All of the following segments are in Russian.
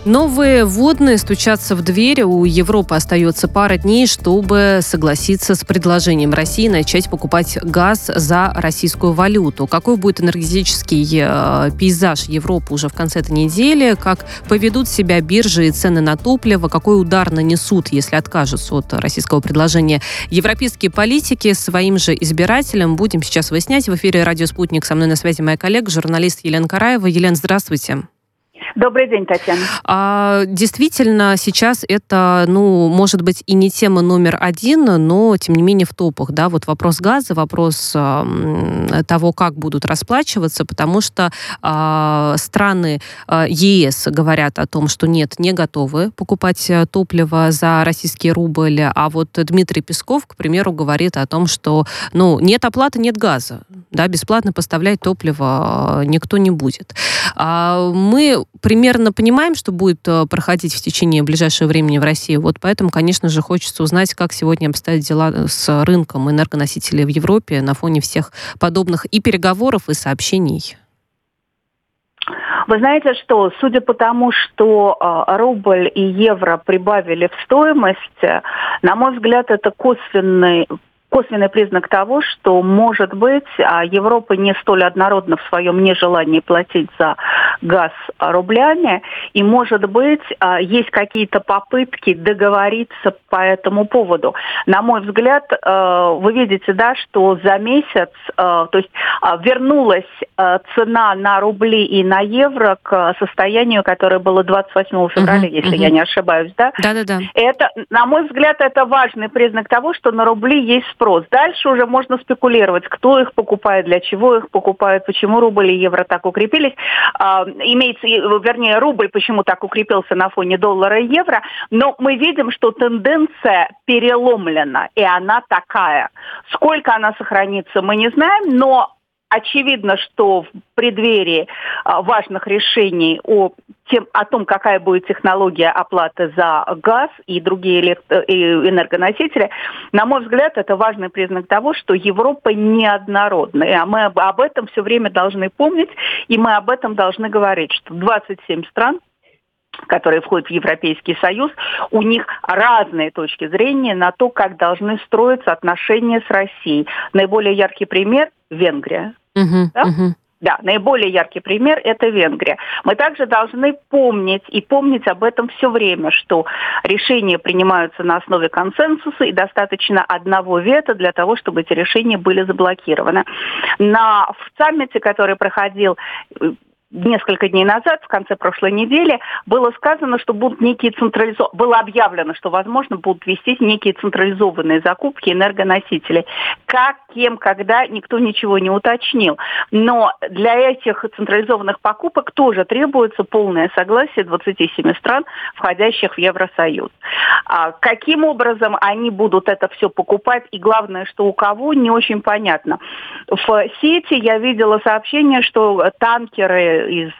Новые водные стучатся в дверь. У Европы остается пара дней, чтобы согласиться с предложением России начать покупать газ за российскую валюту. Какой будет энергетический пейзаж Европы уже в конце этой недели? Как поведут себя биржи и цены на топливо? Какой удар нанесут, если откажутся от российского предложения европейские политики своим же избирателям? Будем сейчас выяснять. В эфире «Радио Спутник». Со мной на связи моя коллега, журналист Елена Караева. Елена, здравствуйте. Добрый день, Татьяна. Действительно, сейчас это, может быть, и не тема номер один, но, тем не менее, в топах. Да? Вот вопрос газа, вопрос того, как будут расплачиваться, потому что страны ЕС говорят о том, что нет, не готовы покупать топливо за российский рубль, а вот Дмитрий Песков, к примеру, говорит о том, что нет оплаты, нет газа. Да? Бесплатно поставлять топливо никто не будет. Мы примерно понимаем, что будет проходить в течение ближайшего времени в России. Вот поэтому, конечно же, хочется узнать, как сегодня обстоят дела с рынком энергоносителей в Европе на фоне всех подобных и переговоров, и сообщений. Вы знаете, что, судя по тому, что рубль и евро прибавили в стоимость, на мой взгляд, это косвенный признак того, что, может быть, Европа не столь однородна в своем нежелании платить за газ рублями, и, может быть, есть какие-то попытки договориться по этому поводу. На мой взгляд, вы видите, да, что за месяц, то есть вернулась цена на рубли и на евро к состоянию, которое было 28 февраля, если я не ошибаюсь, да? Да-да-да. Это, на мой взгляд, это важный признак того, что на рубли есть спрос. Дальше уже можно спекулировать, кто их покупает, для чего их покупают, почему рубль и евро так укрепились. Рубль почему так укрепился на фоне доллара и евро. Но мы видим, что тенденция переломлена, и она такая. Сколько она сохранится, мы не знаем, но очевидно, что в преддверии важных решений о том, какая будет технология оплаты за газ и другие энергоносители, на мой взгляд, это важный признак того, что Европа неоднородна. И мы об этом все время должны помнить, и мы об этом должны говорить, что 27 стран, которые входят в Европейский Союз, у них разные точки зрения на то, как должны строиться отношения с Россией. Наиболее яркий пример – Венгрия. Да, наиболее яркий пример – это Венгрия. Мы также должны помнить об этом все время, что решения принимаются на основе консенсуса, и достаточно одного вето для того, чтобы эти решения были заблокированы. В саммите, который проходил несколько дней назад, в конце прошлой недели, было сказано, что будут было объявлено, что, возможно, будут вестись некие централизованные закупки энергоносителей. Как, кем, когда, никто ничего не уточнил. Но для этих централизованных покупок тоже требуется полное согласие 27 стран, входящих в Евросоюз. Каким образом они будут это все покупать, и главное, что у кого, не очень понятно. В сети я видела сообщение, что танкеры из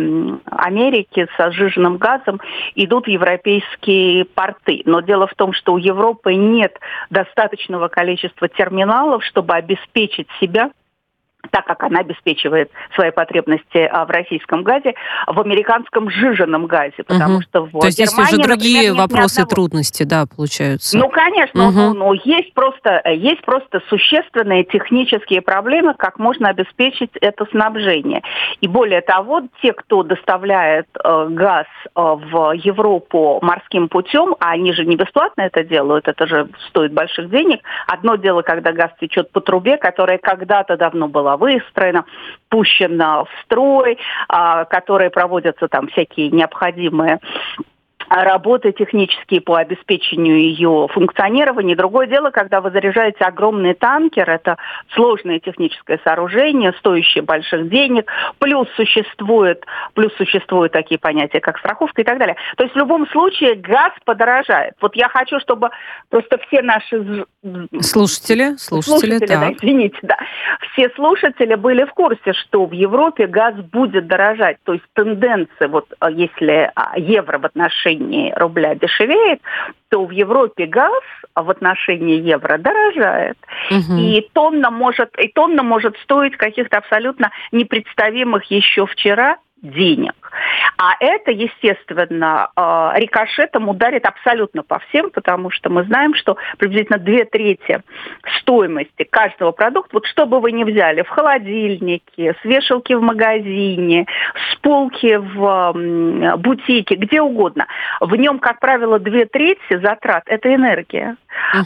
Америки со сжиженным газом идут в европейские порты. Но дело в том, что у Европы нет достаточного количества терминалов, чтобы обеспечить себя, так как она обеспечивает свои потребности в российском газе, в американском сжиженном газе. Потому что в То есть Германии, есть уже другие например, вопросы, трудности, да, получаются? Конечно, но есть просто существенные технические проблемы, как можно обеспечить это снабжение. И более того, те, кто доставляет газ в Европу морским путем, а они же не бесплатно это делают, это же стоит больших денег. Одно дело, когда газ течет по трубе, которая когда-то давно была выстроена, пущена в строй, которые проводятся там всякие необходимые работы технические по обеспечению ее функционирования. Другое дело, когда вы заряжаете огромный танкер, это сложное техническое сооружение, стоящее больших денег, плюс существуют такие понятия, как страховка и так далее. То есть в любом случае газ подорожает. Вот я хочу, чтобы просто все наши слушатели, все слушатели были в курсе, что в Европе газ будет дорожать. То есть тенденция, если евро в отношении рубля дешевеет, то в Европе газ в отношении евро дорожает. И тонна может стоить каких-то абсолютно непредставимых еще вчера денег. А это, естественно, рикошетом ударит абсолютно по всем, потому что мы знаем, что приблизительно 2/3 стоимости каждого продукта, вот что бы вы ни взяли, в холодильнике, с вешалки в магазине, с полки в бутике, где угодно, в нем, как правило, 2/3 затрат – это энергия.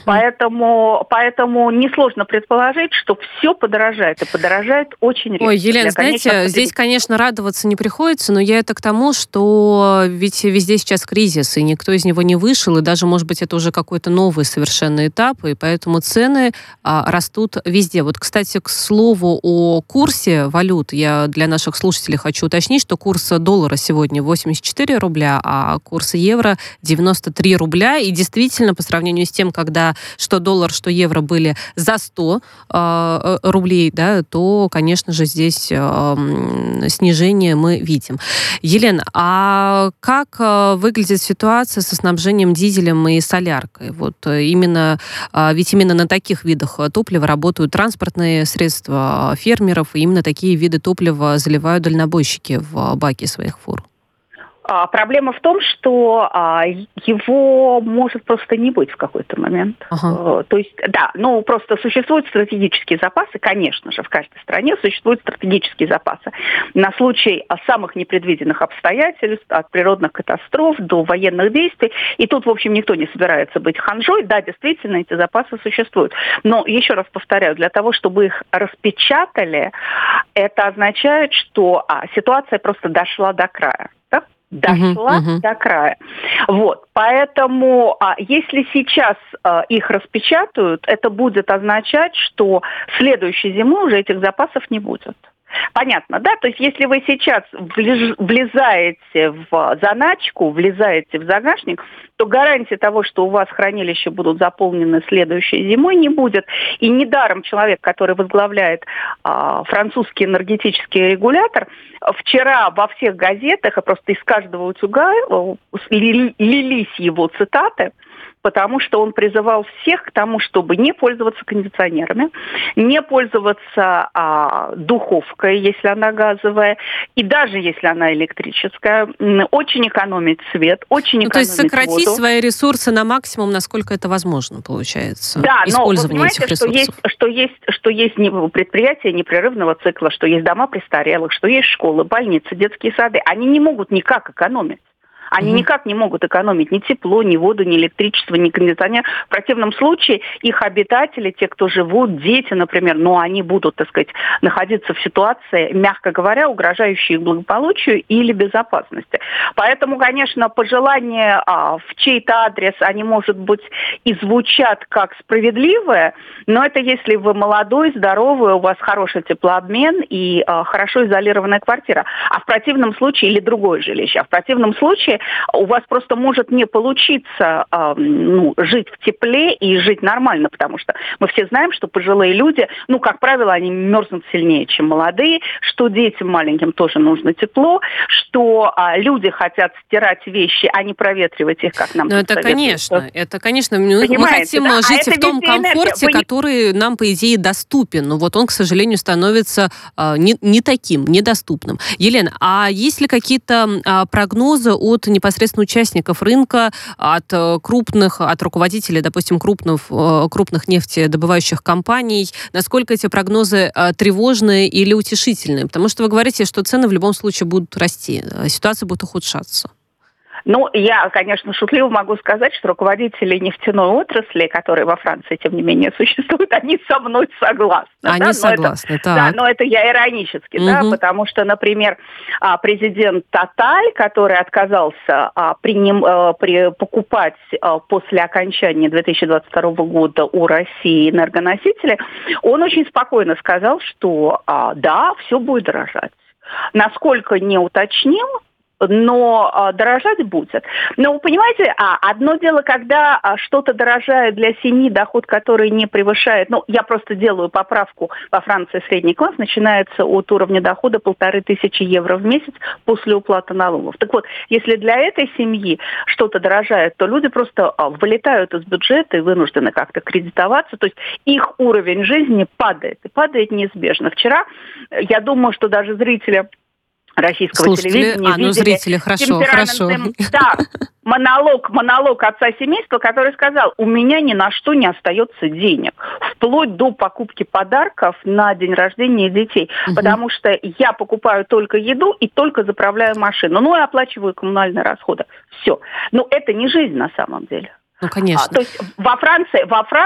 Поэтому несложно предположить, что все подорожает, и подорожает очень резко. Ой, Елена, знаете, здесь, конечно, радоваться не приходится, но я это к тому, что ведь везде сейчас кризис, и никто из него не вышел, и даже, может быть, это уже какой-то новый совершенно этап, и поэтому цены растут везде. Вот, кстати, к слову о курсе валют, я для наших слушателей хочу уточнить, что курс доллара сегодня 84 рубля, а курс евро 93 рубля, и действительно, по сравнению с тем, когда что доллар, что евро были за 100 рублей, да, то, конечно же, здесь снижение мы видим. Елена, а как выглядит ситуация со снабжением дизелем и соляркой? Вот ведь именно на таких видах топлива работают транспортные средства фермеров, и именно такие виды топлива заливают дальнобойщики в баки своих фур. Проблема в том, что его может просто не быть в какой-то момент. Ага. То есть, да, просто существуют стратегические запасы, конечно же, в каждой стране существуют стратегические запасы. На случай самых непредвиденных обстоятельств, от природных катастроф до военных действий. И тут, в общем, никто не собирается быть ханжой. Да, действительно, эти запасы существуют. Но, еще раз повторяю, для того, чтобы их распечатали, это означает, что ситуация просто дошла до края. Дошла до края. Вот. Поэтому, если сейчас их распечатают, это будет означать, что следующей зимой уже этих запасов не будет. Понятно, да? То есть, если вы сейчас влезаете в заначку, влезаете в загашник, то гарантии того, что у вас хранилища будут заполнены следующей зимой, не будет. И недаром человек, который возглавляет французский энергетический регулятор, вчера во всех газетах, и просто из каждого утюга лились его цитаты, потому что он призывал всех к тому, чтобы не пользоваться кондиционерами, не пользоваться духовкой, если она газовая, и даже если она электрическая, очень экономить свет, очень экономить воду. То есть сократить свои ресурсы на максимум, насколько это возможно, получается. Да, использование но вы понимаете, этих ресурсов. что есть предприятия непрерывного цикла, что есть дома престарелых, что есть школы, больницы, детские сады. Они не могут никак экономить. Они никак не могут экономить ни тепло, ни воду, ни электричество, ни кондиционер. В противном случае их обитатели, те, кто живут, дети, например, они будут, так сказать, находиться в ситуации, мягко говоря, угрожающей их благополучию или безопасности. Поэтому, конечно, пожелания в чей-то адрес, они, может быть, и звучат как справедливые, но это если вы молодой, здоровый, у вас хороший теплообмен и хорошо изолированная квартира. А в противном случае, или другое жилище, а в противном случае у вас просто может не получиться жить в тепле и жить нормально, потому что мы все знаем, что пожилые люди, как правило, они мерзнут сильнее, чем молодые, что детям маленьким тоже нужно тепло, что люди хотят стирать вещи, а не проветривать их, как нам это конечно. Мы хотим жить в том комфорте, который нам, по идее, доступен. Но вот он, к сожалению, становится не таким, недоступным. Елена, а есть ли какие-то прогнозы от непосредственно участников рынка, от руководителей, допустим, крупных нефтедобывающих компаний? Насколько эти прогнозы тревожные или утешительные? Потому что вы говорите, что цены в любом случае будут расти, ситуация будет ухудшаться. Я, конечно, шутливо могу сказать, что руководители нефтяной отрасли, которые во Франции, тем не менее, существуют, они со мной согласны. Они согласны, так. Да, но это я иронически, да, потому что, например, президент Total, который отказался покупать после окончания 2022 года у России энергоносители, он очень спокойно сказал, что да, все будет дорожать. Насколько не уточнил, но дорожать будет. Но, понимаете, одно дело, когда что-то дорожает для семьи, доход который не превышает, я просто делаю поправку, во Франции средний класс начинается от уровня дохода 1500 евро в месяц после уплаты налогов. Так вот, если для этой семьи что-то дорожает, то люди просто вылетают из бюджета и вынуждены как-то кредитоваться, то есть их уровень жизни падает, и падает неизбежно. Вчера, я думаю, что даже зрители российского телевидения видели зрители, хорошо. Да, монолог отца семейства, который сказал: у меня ни на что не остается денег, вплоть до покупки подарков на день рождения детей, потому что я покупаю только еду и только заправляю машину, и оплачиваю коммунальные расходы. Все. Но это не жизнь на самом деле. Ну, конечно. То есть во Франции,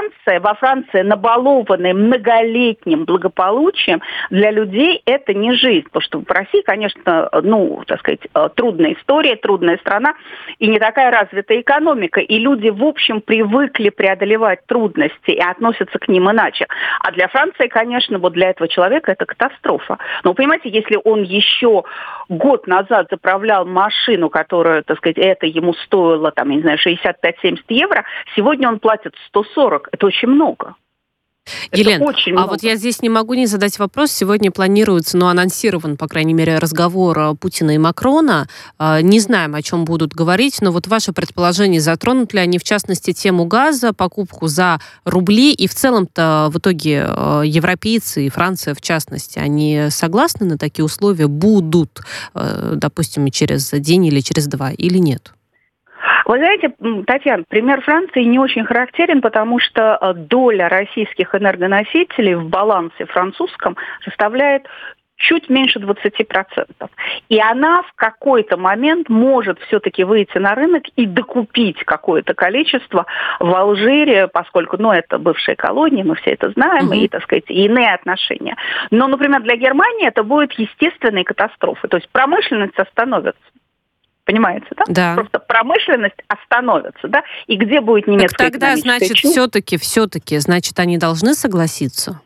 набалованные многолетним благополучием, для людей это не жизнь. Потому что в России, конечно, трудная история, трудная страна и не такая развитая экономика. И люди, в общем, привыкли преодолевать трудности и относятся к ним иначе. А для Франции, конечно, для этого человека это катастрофа. Но, понимаете, если он еще год назад заправлял машину, которая, это ему стоило, 65-70 евро, сегодня он платит 140. Это очень много. Елена, вот я здесь не могу не задать вопрос. Сегодня планируется, анонсирован, по крайней мере, разговор Путина и Макрона. Не знаем, о чем будут говорить, но вот ваше предположение, затронут ли они, в частности, тему газа, покупку за рубли, и в целом-то в итоге европейцы и Франция, в частности, они согласны на такие условия? Будут, допустим, через день или через два, или нет? Вы знаете, Татьяна, пример Франции не очень характерен, потому что доля российских энергоносителей в балансе французском составляет чуть меньше 20%. И она в какой-то момент может все-таки выйти на рынок и докупить какое-то количество в Алжире, поскольку, это бывшая колония, мы все это знаем, и, и иные отношения. Но, например, для Германии это будет естественной катастрофой. То есть промышленность остановится. Понимаете, да? Да. Просто промышленность остановится, да? И где будет немецкая экономическая чума? Тогда, все-таки, они должны согласиться?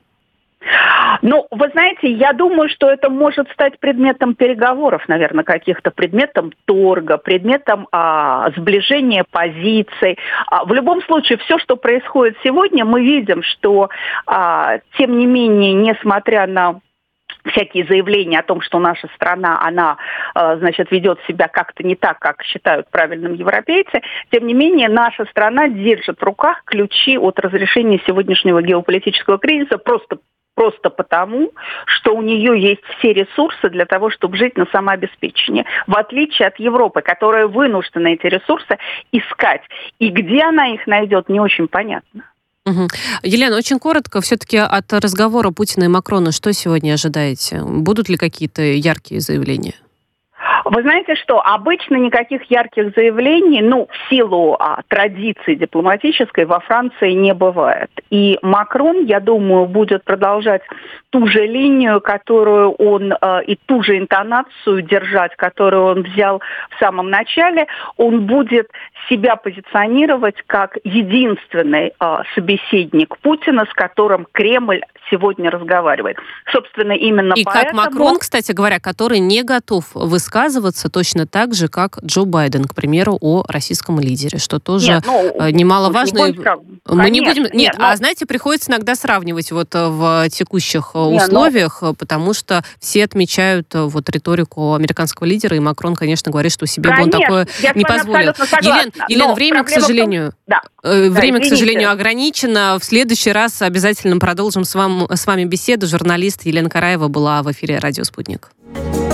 Вы знаете, я думаю, что это может стать предметом переговоров, наверное, каких-то, предметом торга, предметом сближения позиций. В любом случае, все, что происходит сегодня, мы видим, что, тем не менее, несмотря на всякие заявления о том, что наша страна, она, ведет себя как-то не так, как считают правильным европейцы. Тем не менее, наша страна держит в руках ключи от разрешения сегодняшнего геополитического кризиса просто потому, что у нее есть все ресурсы для того, чтобы жить на самообеспечении. В отличие от Европы, которая вынуждена эти ресурсы искать. И где она их найдет, не очень понятно. Угу. Елена, очень коротко, все-таки от разговора Путина и Макрона что сегодня ожидаете? Будут ли какие-то яркие заявления? Вы знаете что, обычно никаких ярких заявлений, в силу традиции дипломатической во Франции не бывает. И Макрон, я думаю, будет продолжать ту же линию, которую он, и ту же интонацию держать, которую он взял в самом начале. Он будет себя позиционировать как единственный собеседник Путина, с которым Кремль сегодня разговаривает. Собственно, именно и поэтому... И как Макрон, кстати говоря, который не готов высказываться точно так же, как Джо Байден, к примеру, о российском лидере, что тоже немаловажно. Мы не будем... знаете, приходится иногда сравнивать в текущих условиях, потому что все отмечают риторику американского лидера, и Макрон, конечно, говорит, что себе бы он такое не позволил. Елена, время, к сожалению, к сожалению, ограничено. В следующий раз обязательно продолжим с вами беседу. Журналист Елена Караева была в эфире «Радио Спутник».